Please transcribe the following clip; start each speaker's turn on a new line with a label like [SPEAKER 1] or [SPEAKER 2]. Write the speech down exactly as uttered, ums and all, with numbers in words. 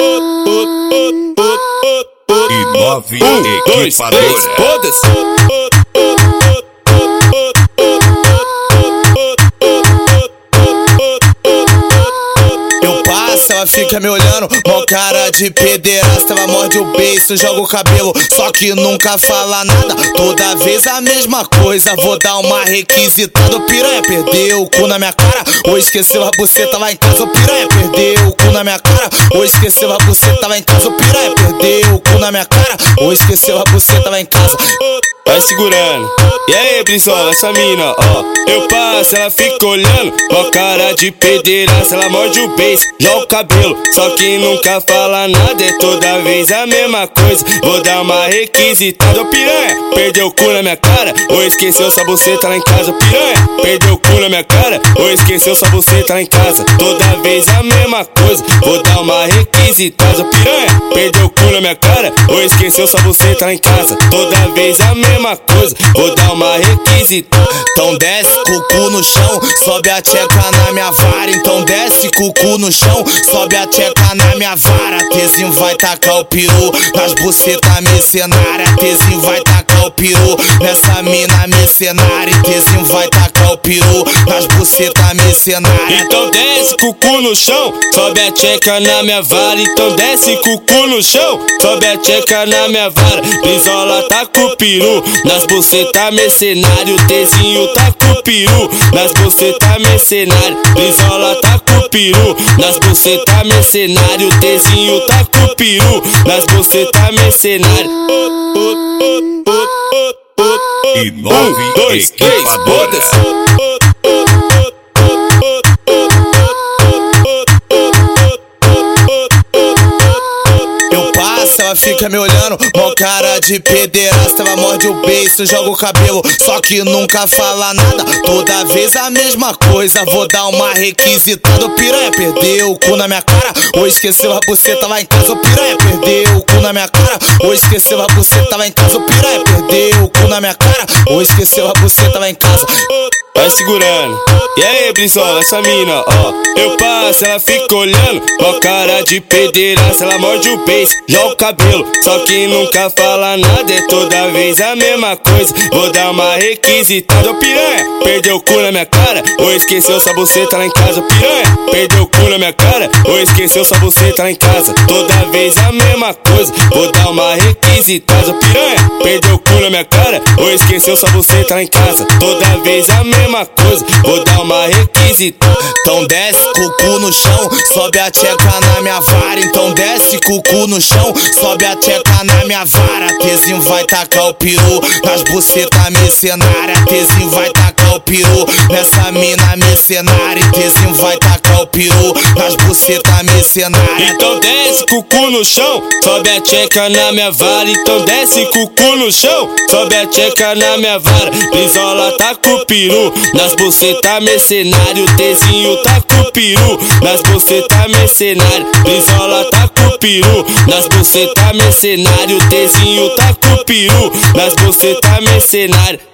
[SPEAKER 1] E nove equipadoras.
[SPEAKER 2] Ela fica me olhando, mó cara de pederasta. Ela morde o beiço, joga o cabelo, só que nunca fala nada. Toda vez a mesma coisa, vou dar uma requisitada. O piranha perdeu o cu na minha cara, ou esqueceu a buceta lá em casa. O piranha perdeu o cu na minha cara, ou esqueceu a buceta lá em casa. O piranha perdeu o cu na minha cara, ou esqueceu a buceta lá em casa.
[SPEAKER 3] Vai segurando. E aí, Brizola, essa mina, ó. Eu passo, ela fica olhando, mó cara de pederasta. Ela morde o beiço, joga o cabelo, só que nunca fala nada. É toda vez a mesma coisa, vou dar uma requisitada. Ô piranha, perdeu o cu na minha cara, ou esqueceu sua buceta lá em casa. Ô piranha, perdeu o cu na minha cara, ou esqueceu sua buceta lá em casa. Toda vez a mesma coisa, vou dar uma requisitada. Ô piranha, perdeu o cu na minha cara, ou esqueceu sua buceta lá em casa. Toda vez a mesma coisa, vou dar uma requisitada.
[SPEAKER 2] Então desce com o cu no chão, sobe a tcheca na minha vara. Então desce com o cu no chão, sobe a tcheca na minha vara. Tezinho vai tacar o peru nas buceta mercenária. Tezinho vai tacar o peru nessa mina mercenária. Tezinho vai tacar o peru nas buceta mercenária.
[SPEAKER 3] Então desce com o cu no chão, sobe a tcheca na minha vara. Então desce com o cu no chão, sobe a tcheca na minha vara. Brizola tá com o peru nas buceta mercenário. Tezinho tá com o peru nas buceta mercenário. Brizola tá com o peru nas buceta mercenário. Tezinho tá com o peru nas buceta mercenário.
[SPEAKER 1] E nove equipadoras.
[SPEAKER 2] Ela fica me olhando, mó cara de pederasta. Ela morde o beiço, joga o cabelo, só que nunca fala nada. Toda vez a mesma coisa, vou dar uma requisitada. O piranha perdeu o cu na minha cara, ou esqueceu a buceta lá em casa. O piranha perdeu o cu na minha cara, ou esqueceu a buceta lá em casa. O piranha perdeu o cu na minha cara, ou esqueceu a buceta lá em casa.
[SPEAKER 3] Vai segurando. E aí, Brizola, essa mina, ó. Eu passo, ela fica olhando, mó cara de pederasta. Ela morde o beiço, joga o cabelo, só que nunca fala nada. É toda vez a mesma coisa, vou dar uma requisitada. Ô piranha, perdeu o cu na minha cara, ou esqueceu sua buceta lá em casa. Ô piranha, perdeu o cu na minha cara, ou esqueceu sua buceta lá em casa. Toda vez a mesma coisa, vou dar uma requisitada. Ô piranha, perdeu o cu na minha cara, ou esqueceu sua buceta lá em casa. Toda vez a mesma coisa, vou dar uma requisitada.
[SPEAKER 2] Então desce com o cu no chão, sobe a tcheca na minha vara. Então desce com o cu no chão, sobe a tcheca na minha vara. Tezinho vai tacar o peru nas buceta mercenária. Tezinho vai tacar o peru nessa mina mercenária. Tezinho vai tacar o peru nas buceta mercenária.
[SPEAKER 3] Então desce com o cu no chão, sobe a tcheca na minha vara. Então desce com o cu no chão, sobe a tcheca na minha vara. Brizola tá com o peru nas buceta mercenário. Tezinho tá com o peru nas buceta mercenário. Brizola tá com o peru nas buceta mercenário. Tezinho tá com o peru nas buceta mercenário.